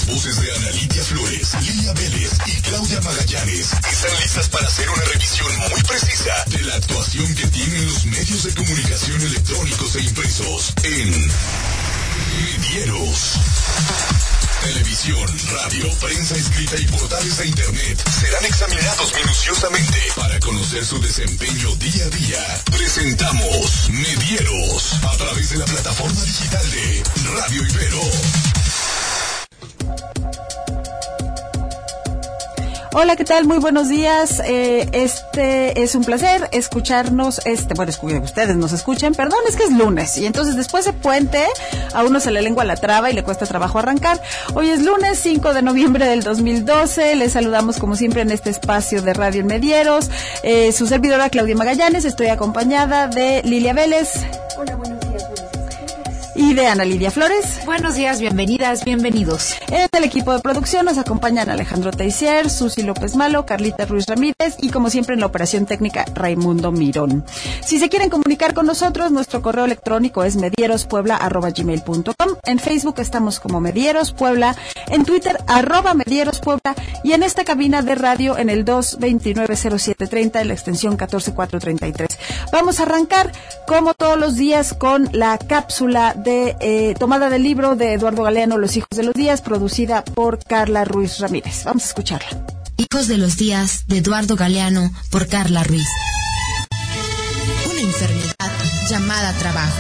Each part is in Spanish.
Las voces de Ana Lidia Flores, Lilia Vélez y Claudia Magallanes están listas para hacer una revisión muy precisa de la actuación que tienen los medios de comunicación electrónicos e impresos en Medieros. Televisión, radio, prensa escrita y portales de internet serán examinados minuciosamente para conocer su desempeño día a día. Presentamos Medieros a través de la plataforma digital de Radio Ibero. Hola, ¿qué tal? Muy buenos días. Es un placer escucharnos. Ustedes nos escuchen. Perdón, es que es lunes y entonces después de puente a uno se le lengua la traba y le cuesta trabajo arrancar. Hoy es lunes 5 de noviembre del 2012. Les saludamos como siempre en este espacio de Radio en Medieros. Su servidora Claudia Magallanes. Estoy acompañada de Lilia Vélez. Hola, buenos días. Y de Ana Lidia Flores. Buenos días, bienvenidas, bienvenidos. En el equipo de producción nos acompañan Alejandro Teissier, Susi López Malo, Carlita Ruiz Ramírez y como siempre en la operación técnica Raimundo Mirón. Si se quieren comunicar con nosotros, nuestro correo electrónico es medierospuebla@gmail.com. En Facebook estamos como Medieros Puebla, en Twitter @Medieros Puebla y en esta cabina de radio en el 229-0730 en la extensión 14433. Vamos a arrancar como todos los días con la cápsula de tomada del libro de Eduardo Galeano, Los hijos de los días, producida por Carla Ruiz Ramírez. Vamos a escucharla. Hijos de los días, de Eduardo Galeano, por Carla Ruiz. Una enfermedad llamada trabajo.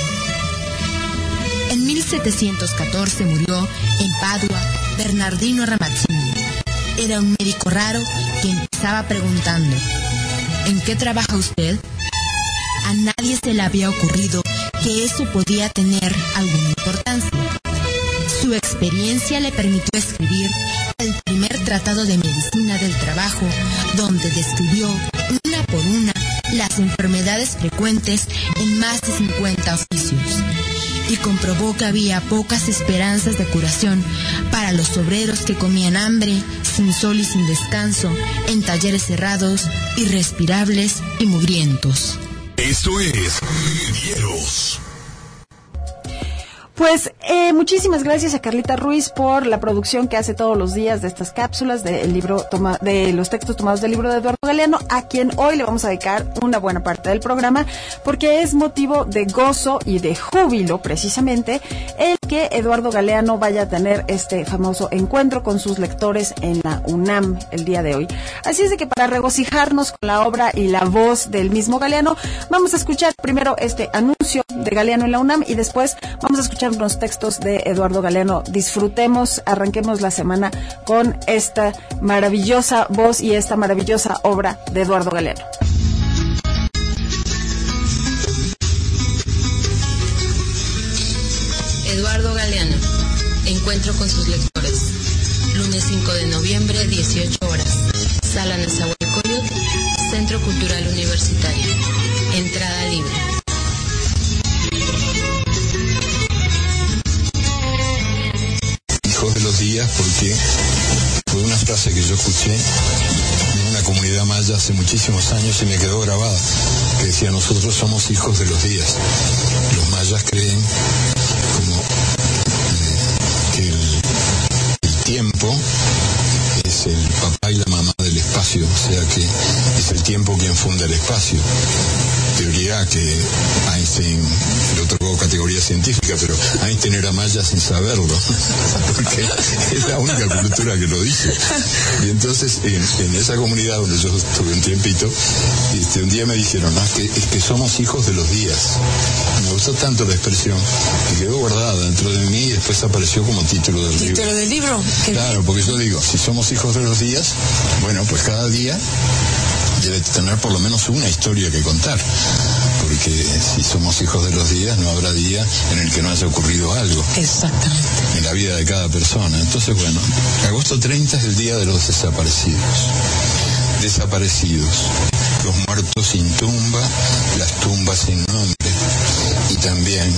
En 1714 murió en Padua Bernardino Ramazzini. Era un médico raro que empezaba preguntando: ¿en qué trabaja usted? A nadie se le había ocurrido que eso podía tener alguna importancia. Su experiencia le permitió escribir el primer tratado de medicina del trabajo, donde describió una por una las enfermedades frecuentes en más de 50 oficios, y comprobó que había pocas esperanzas de curación para los obreros que comían hambre, sin sol y sin descanso, en talleres cerrados, irrespirables y mugrientos. Esto es Medieros. Pues muchísimas gracias a Carlita Ruiz por la producción que hace todos los días de estas cápsulas del libro de los textos tomados del libro de Eduardo Galeano, a quien hoy le vamos a dedicar una buena parte del programa, porque es motivo de gozo y de júbilo precisamente el que Eduardo Galeano vaya a tener este famoso encuentro con sus lectores en la UNAM el día de hoy. Así es de que para regocijarnos con la obra y la voz del mismo Galeano, vamos a escuchar primero este anuncio de Galeano en la UNAM y después vamos a escuchar unos textos de Eduardo Galeano. Disfrutemos, arranquemos la semana con esta maravillosa voz y esta maravillosa obra de Eduardo Galeano. Eduardo Galeano, encuentro con sus lectores. Lunes 5 de noviembre, 18 horas. Sala Nezahualcóyotl, Centro Cultural Universitario. Entrada libre. De los días, porque fue una frase que yo escuché en una comunidad maya hace muchísimos años y me quedó grabada, que decía: nosotros somos hijos de los días. Los mayas creen como que el tiempo es el papá y la mamá del espacio, o sea que es el tiempo quien funda el espacio. Teoría que Einstein le otorgó categoría científica, pero Einstein era maya sin saberlo, porque es la única cultura que lo dice. Y entonces en esa comunidad donde yo estuve un tiempito, un día me dijeron: es que somos hijos de los días. Me gustó tanto la expresión que quedó guardada dentro de mí y después apareció como título del libro. ¿Título del libro? Claro, porque yo digo, si somos hijos de los días, bueno, pues cada día debe tener por lo menos una historia que contar, porque si somos hijos de los días no habrá día en el que no haya ocurrido algo. Exactamente. En la vida de cada persona. Entonces, bueno, agosto 30 es el día de los desaparecidos. Desaparecidos, los muertos sin tumba, las tumbas sin nombre, y también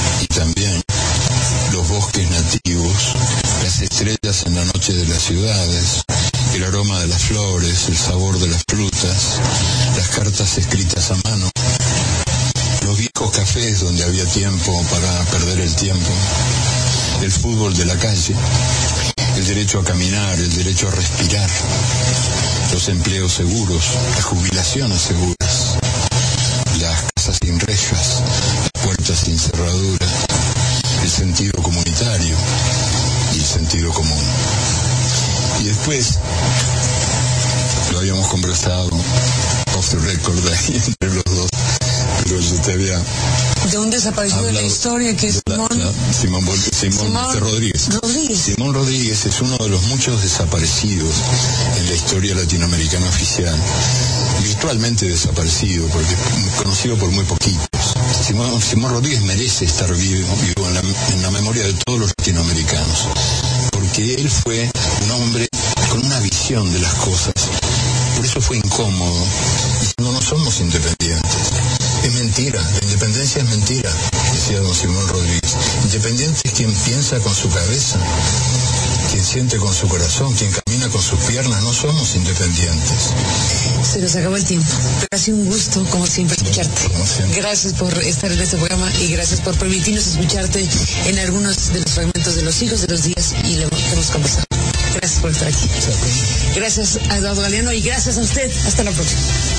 los bosques nativos, las estrellas en la noche de las ciudades, el aroma de las flores, el sabor de las frutas, las cartas escritas a mano, los viejos cafés donde había tiempo para perder el tiempo, el fútbol de la calle, el derecho a caminar, el derecho a respirar, los empleos seguros, las jubilaciones seguras, las casas sin rejas, las puertas sin cerradura, el sentido comunitario y el sentido común. Y después, lo habíamos conversado off the record ahí entre los dos, pero yo te había... De un desaparecido de la historia que es Simón Rodríguez. Simón Rodríguez es uno de los muchos desaparecidos en la historia latinoamericana oficial, virtualmente desaparecido, porque es conocido por muy poquitos. Simón Rodríguez merece estar vivo en la memoria de todos los latinoamericanos, porque él fue un hombre con una visión de las cosas. Por eso fue incómodo, diciendo no somos independientes. Es mentira, la independencia es mentira, decía don Simón Rodríguez. Independiente es quien piensa con su cabeza, quien siente con su corazón, quien camina con sus piernas. No somos independientes. Se nos acabó el tiempo, pero ha sido un gusto, como siempre, escucharte. Gracias por estar en este programa y gracias por permitirnos escucharte en algunos de los fragmentos de Los Hijos de los Días y lo que hemos conversado. Gracias por estar aquí. Gracias a Eduardo Galeano y gracias a usted. Hasta la próxima.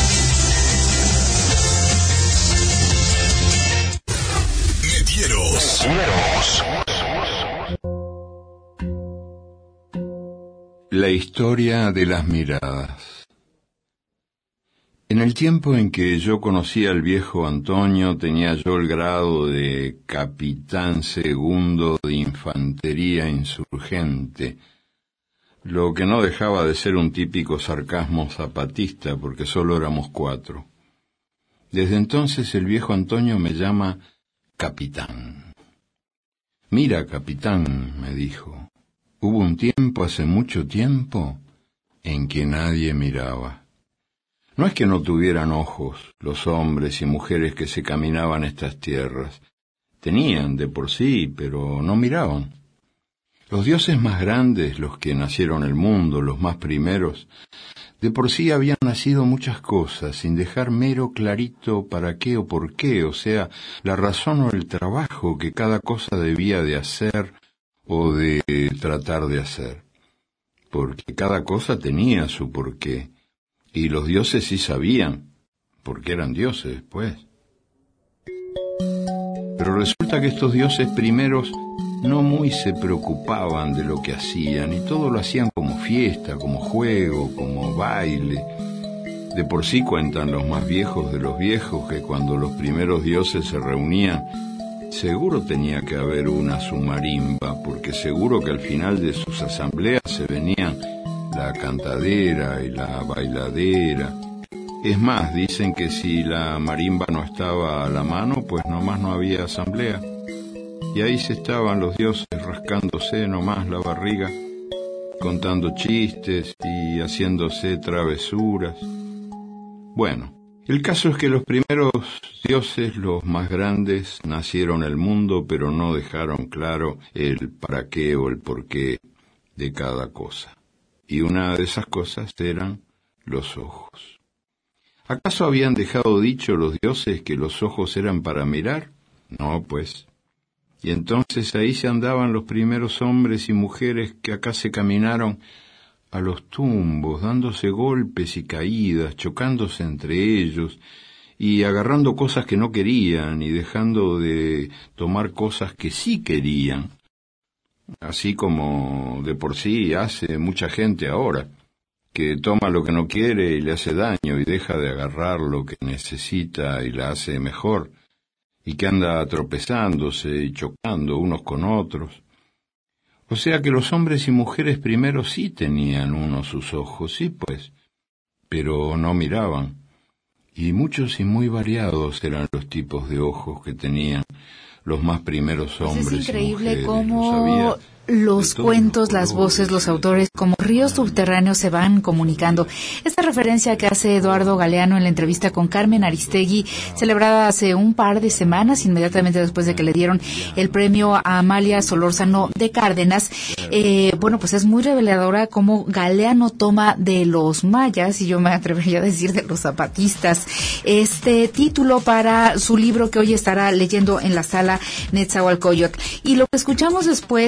La historia de las miradas. En el tiempo en que yo conocí al viejo Antonio, tenía yo el grado de capitán segundo de infantería insurgente, lo que no dejaba de ser un típico sarcasmo zapatista, porque solo éramos 4. Desde entonces el viejo Antonio me llama capitán. Mira, capitán, me dijo, hubo un tiempo, hace mucho tiempo, en que nadie miraba. No es que no tuvieran ojos los hombres y mujeres que se caminaban estas tierras. Tenían de por sí, pero no miraban. Los dioses más grandes, los que nacieron el mundo, los más primeros, de por sí habían nacido muchas cosas, sin dejar mero clarito para qué o por qué, o sea, la razón o el trabajo que cada cosa debía de hacer o de tratar de hacer. Porque cada cosa tenía su porqué, y los dioses sí sabían, porque eran dioses, pues. Pero resulta que estos dioses primeros no muy se preocupaban de lo que hacían, y todo lo hacían como fiesta, como juego, como baile. De por sí cuentan los más viejos de los viejos que cuando los primeros dioses se reunían, seguro tenía que haber una su marimba, porque seguro que al final de sus asambleas se venían la cantadera y la bailadera. Es más, dicen que si la marimba no estaba a la mano, pues nomás no había asamblea. Y ahí se estaban los dioses rascándose nomás la barriga, contando chistes y haciéndose travesuras. Bueno, el caso es que los primeros dioses, los más grandes, nacieron el mundo, pero no dejaron claro el para qué o el por qué de cada cosa. Y una de esas cosas eran los ojos. ¿Acaso habían dejado dicho los dioses que los ojos eran para mirar? No, pues. Y entonces ahí se andaban los primeros hombres y mujeres que acá se caminaron a los tumbos, dándose golpes y caídas, chocándose entre ellos, y agarrando cosas que no querían, y dejando de tomar cosas que sí querían, así como de por sí hace mucha gente ahora, que toma lo que no quiere y le hace daño, y deja de agarrar lo que necesita y la hace mejor, y que anda tropezándose y chocando unos con otros. O sea que los hombres y mujeres primero sí tenían uno sus ojos, sí pues, pero no miraban. Y muchos y muy variados eran los tipos de ojos que tenían los más primeros hombres y mujeres. Es increíble cómo los cuentos, las voces, los autores, como ríos subterráneos se van comunicando. Esta referencia que hace Eduardo Galeano en la entrevista con Carmen Aristegui, celebrada hace un par de semanas, inmediatamente después de que le dieron el premio a Amalia Solórzano de Cárdenas, bueno, pues es muy reveladora cómo Galeano toma de los mayas, y yo me atrevería a decir de los zapatistas, este título para su libro que hoy estará leyendo en la sala Netzahualcóyotl. Y lo que escuchamos después es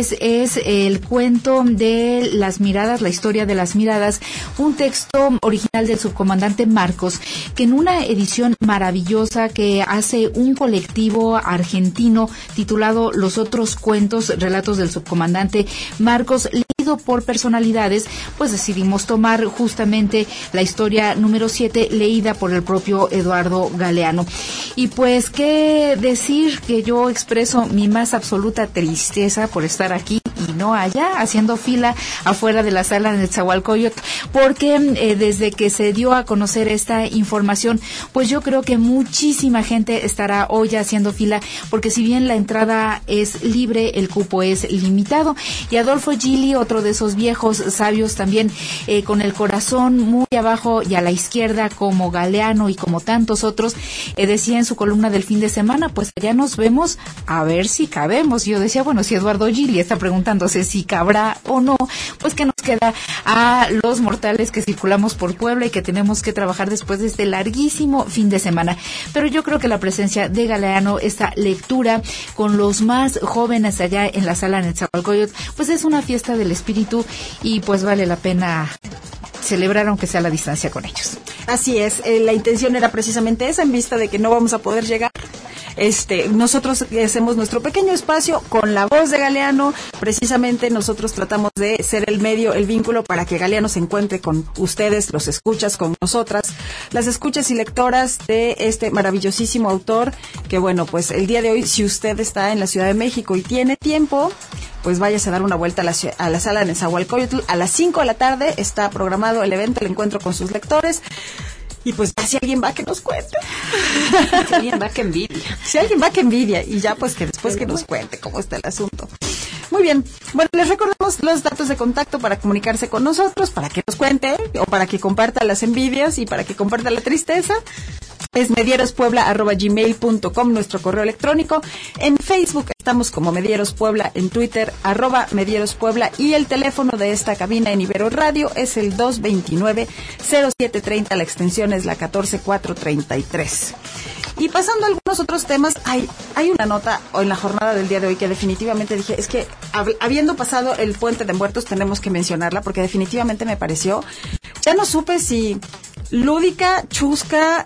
es el cuento de las miradas, la historia de las miradas, un texto original del subcomandante Marcos, que en una edición maravillosa que hace un colectivo argentino titulado Los otros cuentos, relatos del subcomandante Marcos, leído por personalidades, pues decidimos tomar justamente la historia número 7, leída por el propio Eduardo Galeano. Y pues qué decir, que yo expreso mi más absoluta tristeza por estar aquí y no allá, haciendo fila afuera de la sala de Netzahualcóyotl, porque desde que se dio a conocer esta información, pues yo creo que muchísima gente estará hoy ya haciendo fila, porque si bien la entrada es libre, el cupo es limitado. Y Adolfo Gili, otro de esos viejos sabios también, con el corazón muy abajo y a la izquierda, como Galeano y como tantos otros, decía en su columna del fin de semana, pues allá nos vemos a ver si cabemos. Yo decía, bueno, si Eduardo Gili está preguntándose si cabrá o no, pues que nos queda a los mortales que circulamos por Puebla y que tenemos que trabajar después de este larguísimo fin de semana. Pero yo creo que la presencia de Galeano, esta lectura con los más jóvenes allá en la sala Netzahualcóyotl, pues es una fiesta del espíritu y pues vale la pena celebrar aunque sea a la distancia con ellos. Así es, la intención era precisamente esa, en vista de que no vamos a poder llegar. Nosotros hacemos nuestro pequeño espacio con la voz de Galeano. Precisamente nosotros tratamos de ser el medio, el vínculo para que Galeano se encuentre con ustedes, los escuchas, con nosotras, las escuchas y lectoras de este maravillosísimo autor, que bueno, pues el día de hoy, si usted está en la Ciudad de México y tiene tiempo, pues váyase a dar una vuelta a la sala de Netzahualcóyotl. A las 5 de la tarde está programado el evento, el encuentro con sus lectores. Y pues si alguien va, que nos cuente. Si alguien va, que envidia. Si alguien va, que envidia. Y ya pues que después que nos cuente cómo está el asunto. Muy bien. Bueno, les recordamos los datos de contacto para comunicarse con nosotros, para que nos cuente, o para que comparta las envidias y para que comparta la tristeza. Es medierospuebla@gmail.com, nuestro correo electrónico. En Facebook estamos como Medieros Puebla, en Twitter @Medieros Puebla, y el teléfono de esta cabina en Ibero Radio es el 229-0730, la extensión es la 14433. Y pasando a algunos otros temas, hay una nota en la jornada del día de hoy que definitivamente dije, es que habiendo pasado el Puente de Muertos tenemos que mencionarla, porque definitivamente me pareció, ya no supe si lúdica, chusca,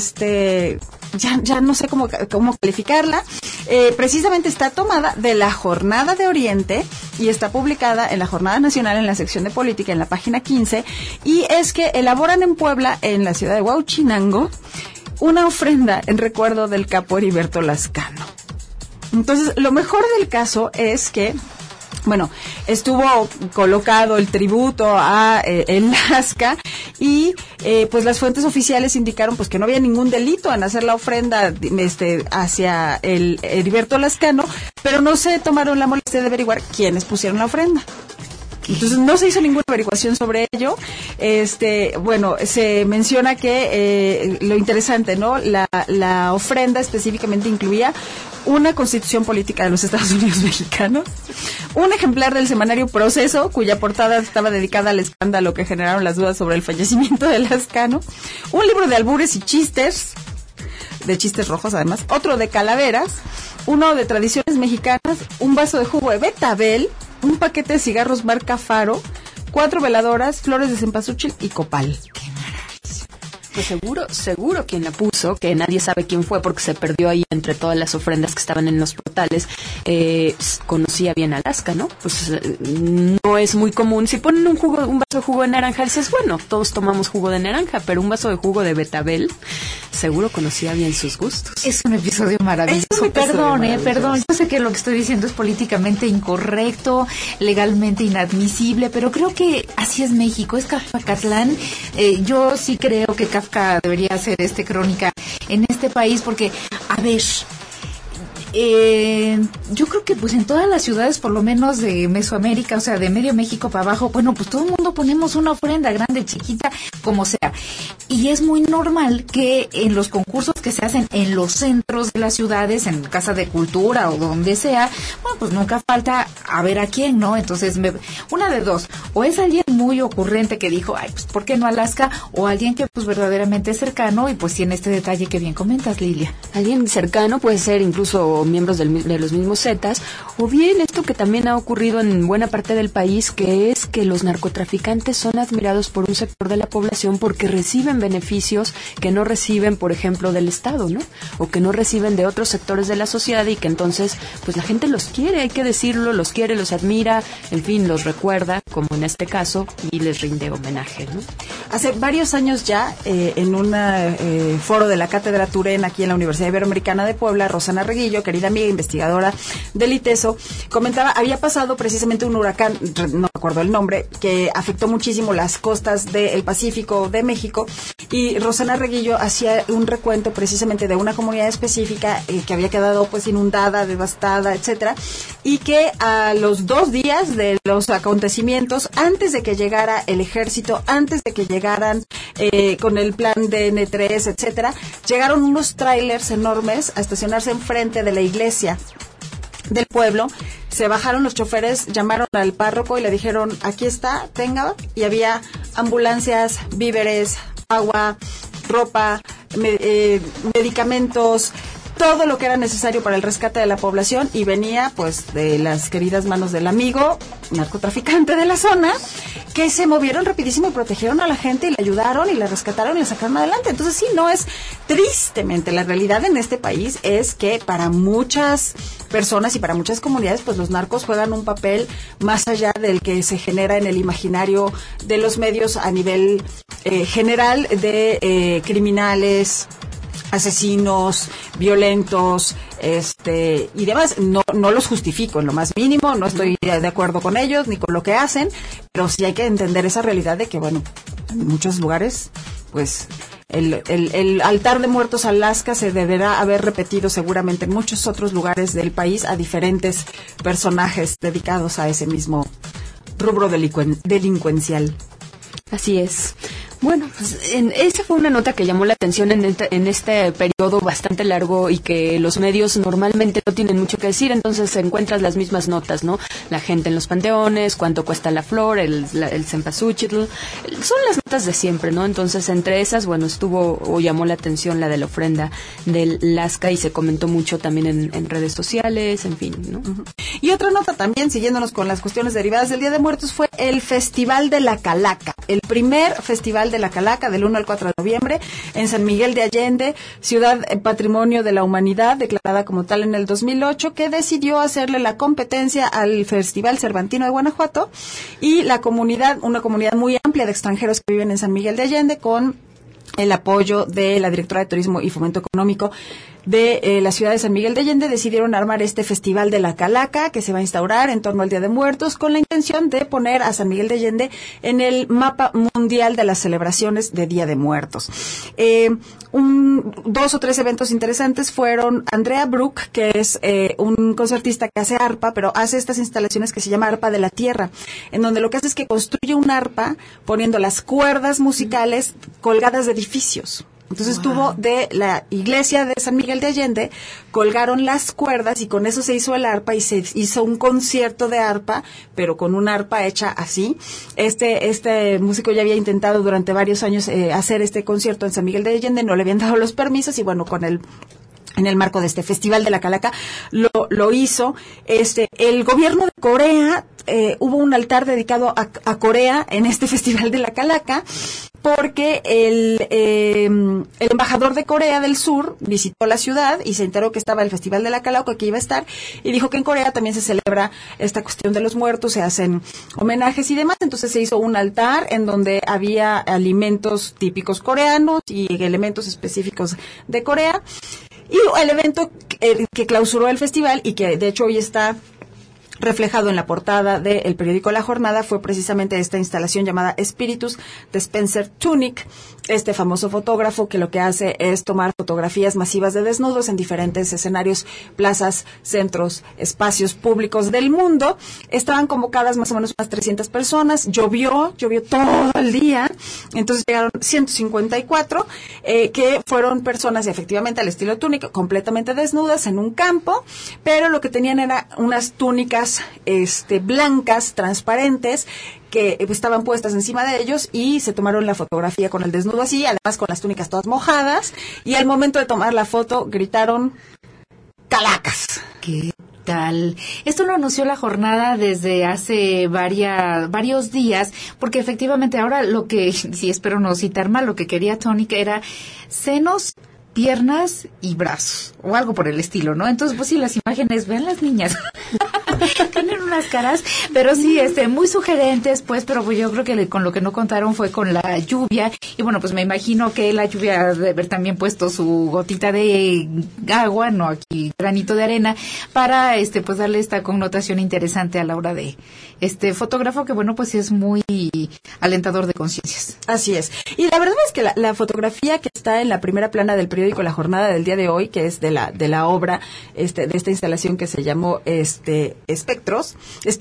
ya no sé cómo calificarla. Precisamente está tomada de la Jornada de Oriente y está publicada en la Jornada Nacional en la sección de política en la página 15, y es que elaboran en Puebla, en la ciudad de Huauchinango, una ofrenda en recuerdo del capo Heriberto Lascano. Entonces, lo mejor del caso es que, bueno, estuvo colocado el tributo a el Lasca y pues las fuentes oficiales indicaron pues que no había ningún delito en hacer la ofrenda hacia el Heriberto Lascano, pero no se tomaron la molestia de averiguar quiénes pusieron la ofrenda. Entonces no se hizo ninguna averiguación sobre ello. Bueno, se menciona que lo interesante, ¿no? La ofrenda específicamente incluía una constitución política de los Estados Unidos mexicanos, un ejemplar del semanario Proceso, cuya portada estaba dedicada al escándalo que generaron las dudas sobre el fallecimiento de Lascano, un libro de albures y chistes, de chistes rojos además, otro de calaveras, uno de tradiciones mexicanas, un vaso de jugo de betabel, un paquete de cigarros marca Faro, 4 veladoras, flores de cempasúchil y copal. Pues seguro quien la puso, que nadie sabe quién fue porque se perdió ahí entre todas las ofrendas que estaban en los portales, conocía bien a Lasca, ¿no? Pues no es muy común. Si ponen un vaso de jugo de naranja, dices, bueno, todos tomamos jugo de naranja, pero un vaso de jugo de betabel, seguro conocía bien sus gustos. Es un episodio maravilloso. Perdón, yo sé que lo que estoy diciendo es políticamente incorrecto, legalmente inadmisible, pero creo que así es México, es Kafkatlán. Yo sí creo que Kafka debería hacer crónica en este país, porque, a ver, yo creo que pues en todas las ciudades, por lo menos de Mesoamérica, o sea, de medio México para abajo, bueno, pues todo el mundo ponemos una ofrenda, grande, chiquita, como sea. Y es muy normal que en los concursos que se hacen en los centros de las ciudades, en Casa de Cultura o donde sea, bueno, pues nunca falta a ver a quién, ¿no? Entonces, una de dos, o es alguien muy ocurrente que dijo, ay, pues ¿por qué no Lasca? O alguien que pues verdaderamente es cercano y pues tiene este detalle que bien comentas, Lilia. Alguien cercano puede ser incluso o miembros de los mismos Zetas, o bien esto que también ha ocurrido en buena parte del país, que es que los narcotraficantes son admirados por un sector de la población porque reciben beneficios que no reciben, por ejemplo, del Estado, ¿no? O que no reciben de otros sectores de la sociedad, y que entonces, pues la gente los quiere, hay que decirlo, los quiere, los admira, en fin, los recuerda, como en este caso, y les rinde homenaje, ¿no? Hace varios años ya, en un foro de la Cátedra Turén aquí en la Universidad Iberoamericana de Puebla, Rosana Reguillo, querida amiga investigadora del ITESO, comentaba, había pasado precisamente un huracán, no recuerdo el nombre, que afectó muchísimo las costas del Pacífico de México, y Rosana Reguillo hacía un recuento precisamente de una comunidad específica que había quedado pues inundada, devastada, etcétera, y que a los 2 días de los acontecimientos, antes de que llegara el ejército, antes de que llegaran con el plan de N3, etcétera, llegaron unos trailers enormes a estacionarse enfrente de la iglesia del pueblo. Se bajaron los choferes, llamaron al párroco y le dijeron, aquí está, tenga, y había ambulancias, víveres, agua, ropa, medicamentos, todo lo que era necesario para el rescate de la población, y venía pues de las queridas manos del amigo narcotraficante de la zona, que se movieron rapidísimo y protegieron a la gente y le ayudaron y la rescataron y la sacaron adelante. Entonces sí, no es, tristemente, la realidad en este país es que para muchas personas y para muchas comunidades, pues los narcos juegan un papel más allá del que se genera en el imaginario de los medios a nivel general de criminales, asesinos, violentos, y demás. No los justifico en lo más mínimo, no estoy de acuerdo con ellos ni con lo que hacen, pero sí hay que entender esa realidad de que, bueno, en muchos lugares, pues, el altar de muertos Alaska se deberá haber repetido seguramente en muchos otros lugares del país a diferentes personajes dedicados a ese mismo rubro delincuencial. Así es. Bueno, pues esa fue una nota que llamó la atención en este periodo bastante largo y que los medios normalmente no tienen mucho que decir, entonces encuentras las mismas notas, ¿no? La gente en los panteones, cuánto cuesta la flor, el cempasúchitl, son las notas de siempre, ¿no? Entonces, entre esas, bueno, llamó la atención la de la ofrenda del Lasca y se comentó mucho también en redes sociales, en fin, ¿no? Uh-huh. Y otra nota también, siguiéndonos con las cuestiones derivadas del Día de Muertos, fue el Festival de la Calaca, el primer Festival de la Calaca, del 1 al 4 de noviembre, en San Miguel de Allende, ciudad Patrimonio de la Humanidad, declarada como tal en el 2008, que decidió hacerle la competencia al Festival Cervantino de Guanajuato, y una comunidad muy amplia de extranjeros que viven en San Miguel de Allende, con el apoyo de la Directora de Turismo y Fomento Económico de la ciudad de San Miguel de Allende, decidieron armar este Festival de la Calaca, que se va a instaurar en torno al Día de Muertos, con la intención de poner a San Miguel de Allende en el mapa mundial de las celebraciones de Día de Muertos. 2 o 3 eventos interesantes fueron Andrea Brook, que es un concertista que hace arpa, pero hace estas instalaciones que se llama Arpa de la Tierra, en donde lo que hace es que construye un arpa poniendo las cuerdas musicales colgadas de edificios. Entonces estuvo de la iglesia de San Miguel de Allende, colgaron las cuerdas y con eso se hizo el arpa y se hizo un concierto de arpa, pero con una arpa hecha así. Este músico ya había intentado durante varios años hacer este concierto en San Miguel de Allende, no le habían dado los permisos y bueno, en el marco de este Festival de la Calaca lo hizo. El gobierno de Corea, hubo un altar dedicado a Corea en este Festival de la Calaca, porque el embajador de Corea del Sur visitó la ciudad y se enteró que estaba el Festival de la Calaca, que iba a estar, y dijo que en Corea también se celebra esta cuestión de los muertos, se hacen homenajes y demás. Entonces se hizo un altar en donde había alimentos típicos coreanos y elementos específicos de Corea. Y el evento que clausuró el festival y que de hecho hoy está reflejado en la portada del periódico La Jornada fue precisamente esta instalación llamada Spiritus de Spencer Tunick, este famoso fotógrafo que lo que hace es tomar fotografías masivas de desnudos en diferentes escenarios, plazas, centros, espacios públicos del mundo. Estaban convocadas más o menos unas 300 personas, llovió todo el día, entonces llegaron 154, que fueron personas efectivamente al estilo Tunick, completamente desnudas en un campo, pero lo que tenían era unas túnicas blancas, transparentes, que estaban puestas encima de ellos y se tomaron la fotografía con el desnudo así, además con las túnicas todas mojadas, y al momento de tomar la foto gritaron Calacas. ¿Qué tal? Esto lo anunció la jornada desde hace varios días, porque efectivamente ahora lo que, si espero no citar mal, lo que quería Tony era senos, piernas y brazos, o algo por el estilo, ¿no? Entonces, pues sí, las imágenes, vean las niñas, tienen unas caras, pero sí, muy sugerentes, pues, pero pues yo creo que con lo que no contaron fue con la lluvia, y bueno, pues me imagino que la lluvia debe haber también puesto su gotita de agua, no aquí granito de arena, para, pues darle esta connotación interesante a la hora de este fotógrafo, que bueno, pues es muy alentador de conciencias. Así es. Y la verdad es que la fotografía que está en la primera plana del periódico La Jornada del día de hoy, que es de la obra de esta instalación que se llamó Espíritus,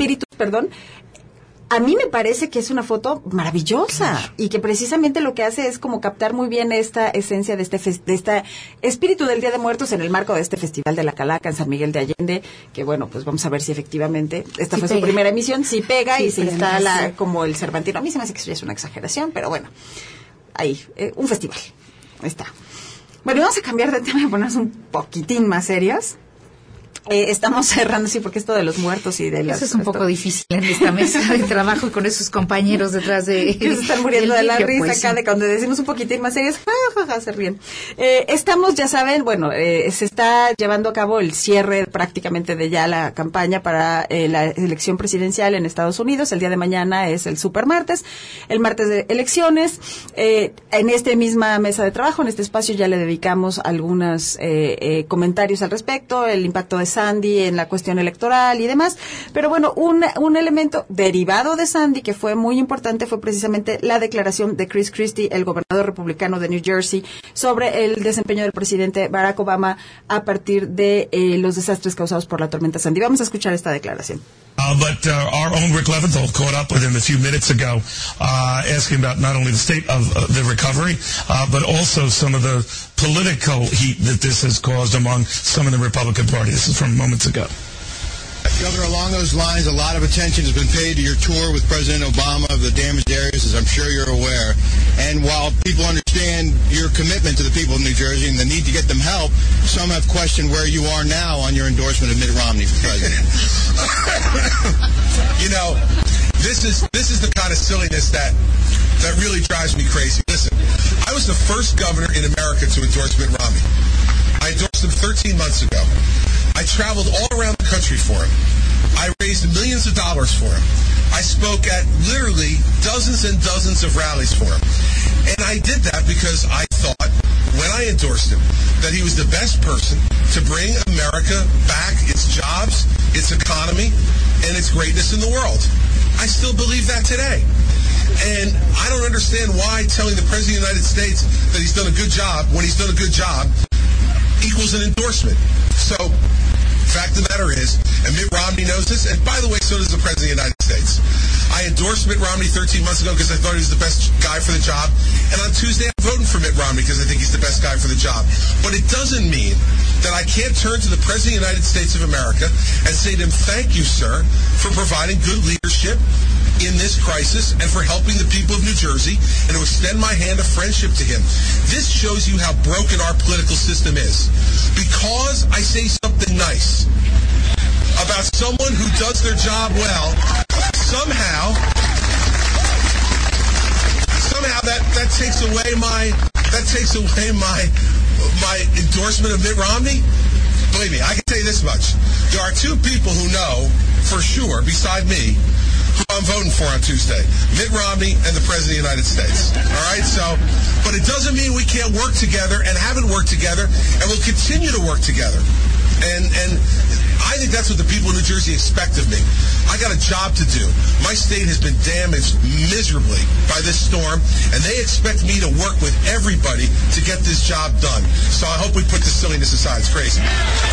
a mí me parece que es una foto maravillosa y que precisamente lo que hace es como captar muy bien esta esencia de este espíritu del Día de Muertos en el marco de este Festival de la Calaca en San Miguel de Allende, que bueno, pues vamos a ver si efectivamente esta fue su primera emisión, si pega y si está como el Cervantino. A mí se me hace que eso ya es una exageración, pero bueno, ahí, un festival, ahí está. Bueno, vamos a cambiar de tema y ponernos un poquitín más serios. Estamos cerrando, sí, porque esto de los muertos y de las... Eso es un poco difícil en esta mesa de trabajo y con esos compañeros detrás de... Que se están muriendo de la risa pues, acá, de cuando decimos un poquitín más serios, se ríen. Estamos, ya saben, bueno, se está llevando a cabo el cierre prácticamente de ya la campaña para la elección presidencial en Estados Unidos. El día de mañana es el supermartes, el martes de elecciones. En esta misma mesa de trabajo, en este espacio, ya le dedicamos algunos comentarios al respecto, el impacto de Sandy en la cuestión electoral y demás, pero bueno, un elemento derivado de Sandy que fue muy importante fue precisamente la declaración de Chris Christie, el gobernador republicano de New Jersey, sobre el desempeño del presidente Barack Obama a partir de los desastres causados por la tormenta Sandy. Vamos a escuchar esta declaración. But our own Rick Leventhal caught up with him a few minutes ago, asking about not only the state of the recovery, but also some of the political heat that this has caused among some in the Republican Party. This is from moments ago. Governor, along those lines, a lot of attention has been paid to your tour with President Obama of the damaged areas, as I'm sure you're aware. And while people understand your commitment to the people of New Jersey and the need to get them help, some have questioned where you are now on your endorsement of Mitt Romney for president. You know, this is the kind of silliness that really drives me crazy. Listen, I was the first governor in America to endorse Mitt Romney. I endorsed him 13 months ago. I traveled all around the country for him. I raised millions of dollars for him. I spoke at literally dozens and dozens of rallies for him. And I did that because I thought, when I endorsed him, that he was the best person to bring America back its jobs, its economy, and its greatness in the world. I still believe that today. And I don't understand why telling the President of the United States that he's done a good job when he's done a good job equals an endorsement. So, fact of the matter is, and Mitt Romney knows this, and by the way, so does the President of the United States. I endorsed Mitt Romney 13 months ago because I thought he was the best guy for the job. And on Tuesday, I'm voting for Mitt Romney because I think he's the best guy for the job. But it doesn't mean that I can't turn to the President of the United States of America and say to him, thank you, sir, for providing good leadership in this crisis and for helping the people of New Jersey, and to extend my hand of friendship to him. This shows you how broken our political system is. Because I say something nice about someone who does their job well, somehow that takes away my endorsement of Mitt Romney. Believe me, I can tell you this much. There are two people who know for sure, beside me, who I'm voting for on Tuesday. Mitt Romney and the President of the United States. All right? So, but it doesn't mean we can't work together and haven't worked together and will continue to work together. And I think that's what the people of New Jersey expect of me. I got a job to do. My state has been damaged miserably by this storm, and they expect me to work with everybody to get this job done. So I hope we put the silliness aside. It's crazy.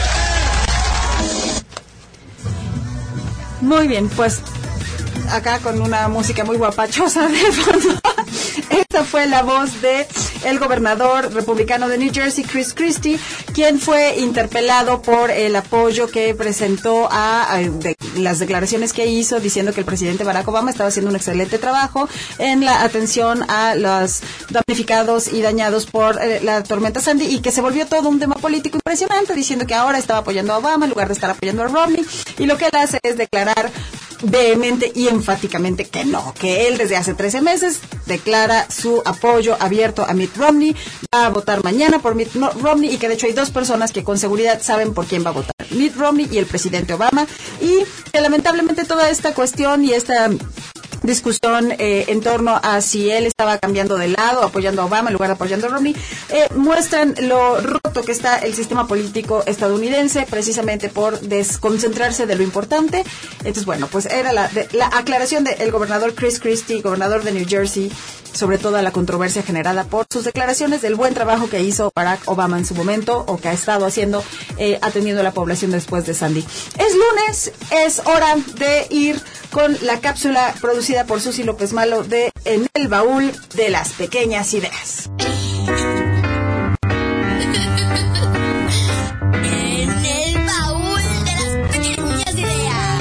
Muy bien, pues acá con una música muy guapachosa de fondo. Esta fue la voz de el gobernador republicano de New Jersey, Chris Christie, quien fue interpelado por el apoyo que presentó a las declaraciones que hizo diciendo que el presidente Barack Obama estaba haciendo un excelente trabajo en la atención a los damnificados y dañados por la tormenta Sandy, y que se volvió todo un tema político impresionante, diciendo que ahora estaba apoyando a Obama en lugar de estar apoyando a Romney, y lo que él hace es declarar vehemente y enfáticamente que no, que él desde hace 13 meses declara su apoyo abierto a Mitt Romney, va a votar mañana por Mitt Romney, y que de hecho hay dos personas que con seguridad saben por quién va a votar, Mitt Romney y el presidente Obama, y que lamentablemente toda esta cuestión y esta discusión en torno a si él estaba cambiando de lado, apoyando a Obama en lugar de apoyando a Romney, muestran lo roto que está el sistema político estadounidense, precisamente por desconcentrarse de lo importante. Entonces, bueno, pues era la aclaración del gobernador Chris Christie, gobernador de New Jersey, sobre toda la controversia generada por sus declaraciones del buen trabajo que hizo Barack Obama en su momento, o que ha estado haciendo, atendiendo a la población después de Sandy. Es lunes, es hora de ir con la cápsula producida por Susi López Malo de En el Baúl de las Pequeñas Ideas. En el Baúl de las Pequeñas Ideas.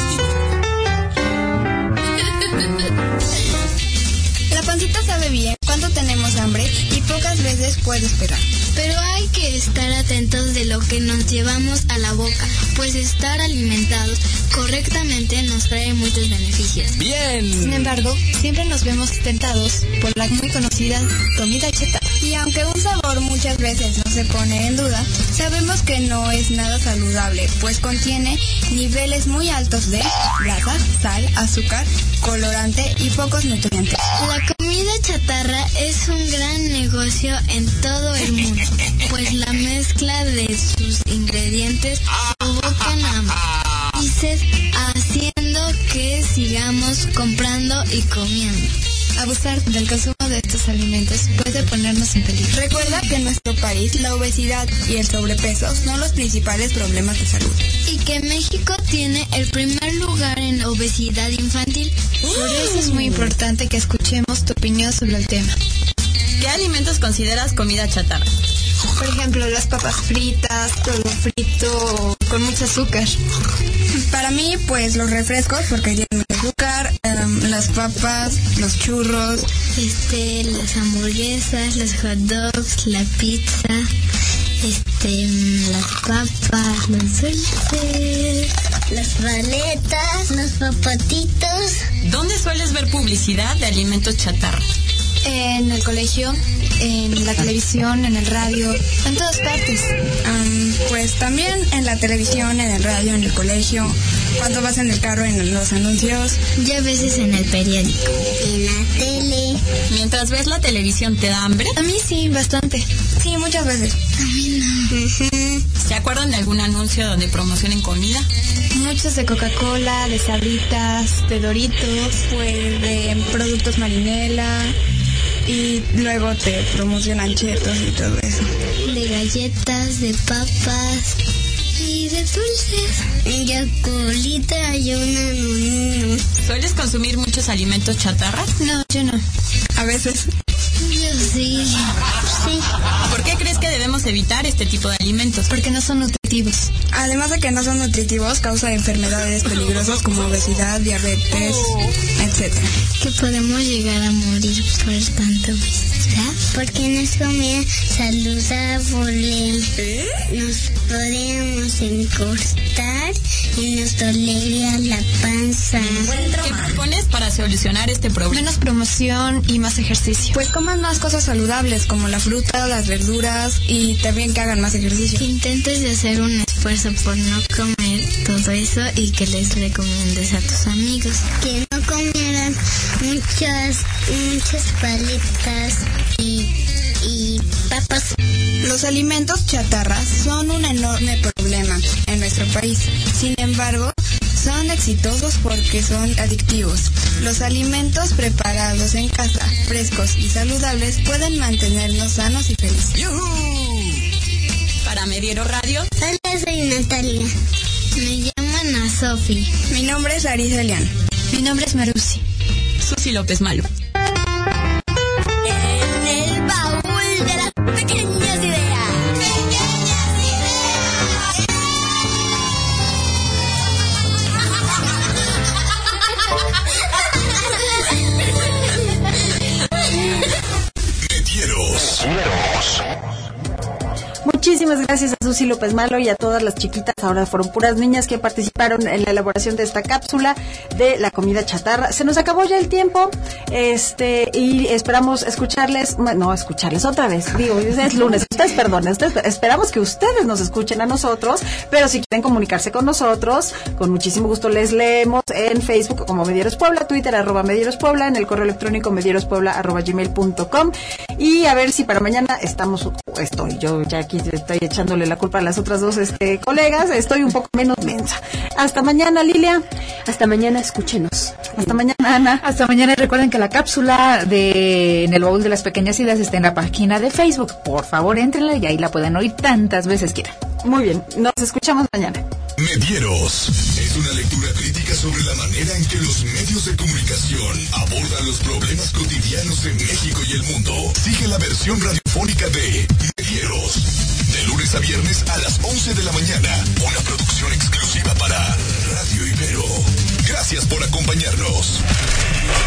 La pancita sabe bien cuando tenemos hambre y pocas veces puede esperar. Pero hay que estar atentos de lo que nos llevamos a la boca, pues estar alimentados correctamente nos trae muchos beneficios. ¡Bien! Sin embargo, siempre nos vemos tentados por la muy conocida comida chatarra. Y aunque un sabor muchas veces no se pone en duda, sabemos que no es nada saludable, pues contiene niveles muy altos de grasa, sal, azúcar, colorante y pocos nutrientes. La comida chatarra es un gran negocio en todo el mundo, pues la mezcla de sus ingredientes provocan hambre y sed, haciendo que sigamos comprando y comiendo. Abusar del consumo de estos alimentos puede ponernos en peligro. Recuerda que en nuestro país la obesidad y el sobrepeso son los principales problemas de salud. Y que México tiene el primer lugar en obesidad infantil. Por eso es muy importante que escuchemos tu opinión sobre el tema. ¿Qué alimentos consideras comida chatarra? Por ejemplo, las papas fritas, todo frito con mucho azúcar. Para mí, pues los refrescos, porque tienen mucho azúcar, las papas, los churros, las hamburguesas, los hot dogs, la pizza, las papas, los dulces, las paletas, los papatitos. ¿Dónde sueles ver publicidad de alimentos chatarra? En el colegio, en la televisión, en el radio, en todas partes. Pues también en la televisión, en el radio, en el colegio, cuando vas en el carro, en los anuncios. Y a veces en el periódico. En la tele. Mientras ves la televisión, ¿te da hambre? A mí sí, bastante. Sí, muchas veces. A mí no. ¿Se acuerdan de algún anuncio donde promocionen comida? Muchos de Coca-Cola, de Sabritas, de Doritos, pues de productos Marinela. Y luego te promocionan chetos y todo eso. De galletas, de papas y de dulces. Y colita y una. ¿Sueles consumir muchos alimentos chatarra? No, yo no. A veces. Yo sí. Sí. ¿Por qué crees que debemos evitar este tipo de alimentos? Porque no son nutritivos. Además de que no son nutritivos, causa enfermedades peligrosas como obesidad, diabetes, etc. Que podemos llegar a morir por tanta obesidad. Porque no es comida saludable. Nos podemos encostar y nos dolería la panza. ¿Qué propones para solucionar este problema? Menos promoción y más ejercicio. Pues coman más cosas saludables como la fruta, las verduras y también que hagan más ejercicio. Que intentes de hacer un esfuerzo por no comer todo eso y que les recomiendes a tus amigos. Que no comieran muchas paletas y papas. Los alimentos chatarras son un enorme problema en nuestro país. Sin embargo, son exitosos porque son adictivos. Los alimentos preparados en casa, frescos y saludables, pueden mantenernos sanos y felices. ¡Yuhu! Para Mediero Radio. Hola, soy Natalia. Me llaman a Sofi. Mi nombre es Larisa Elian. Mi nombre es Marusi. Susi López Malo. En el baúl muchísimas gracias a Susi López Malo y a todas las chiquitas, ahora fueron puras niñas que participaron en la elaboración de esta cápsula de la comida chatarra. Se nos acabó ya el tiempo, y esperamos escucharles otra vez, digo, es lunes, ustedes perdonen, esperamos que ustedes nos escuchen a nosotros, pero si quieren comunicarse con nosotros, con muchísimo gusto les leemos en Facebook como Medieros Puebla, Twitter @Medieros Puebla, en el correo electrónico medierospuebla@gmail.com, y a ver si para mañana yo ya aquí estoy echándole la culpa a las otras dos colegas, estoy un poco menos mensa. Hasta mañana, Lilia. Hasta mañana, escúchenos. Hasta mañana, Ana. Hasta mañana, y recuerden que la cápsula de En el baúl de las pequeñas ideas está en la página de Facebook. Por favor, éntrenla y ahí la pueden oír tantas veces quieran. Muy bien, nos escuchamos mañana. Medieros es una lectura crítica sobre la manera en que los medios de comunicación abordan los problemas cotidianos en México y el mundo. Sigue la versión radiofónica de Medieros, de lunes a viernes a las 11 de la mañana. Una producción exclusiva para Radio Ibero. Gracias por acompañarnos.